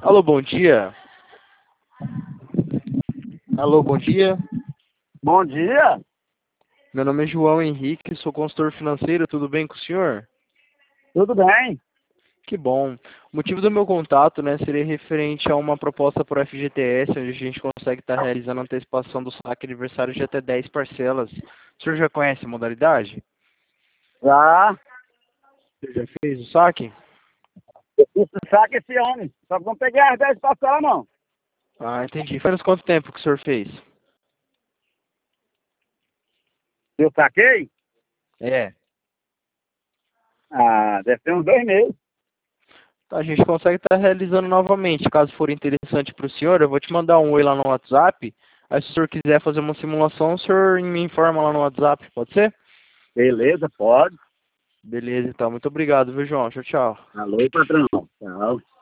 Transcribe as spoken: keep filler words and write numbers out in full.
Alô, bom dia. Alô, bom dia. Bom dia, Meu nome é João Henrique, sou consultor financeiro, tudo bem com o senhor? tudo bem? Que bom. O motivo do meu contato, né, seria referente a uma proposta por F G T S, onde a gente consegue estar realizando a antecipação do saque aniversário de até dez parcelas. O senhor já conhece a modalidade? Já, Você já fez o saque? isso saca esse homem, só que não peguei as dez parcelas não. Ah, entendi. Faz quanto tempo que o senhor fez? Eu saquei? É. Ah, deve ter uns dois meses. Tá, a gente consegue estar realizando novamente. Caso for interessante para o senhor, eu vou te mandar um oi lá no WhatsApp. Aí se o senhor quiser fazer uma simulação, o senhor me informa lá no WhatsApp, pode ser? Beleza, pode. Beleza, então. Muito obrigado, viu, João? Tchau, tchau. Alô, patrão. Tchau.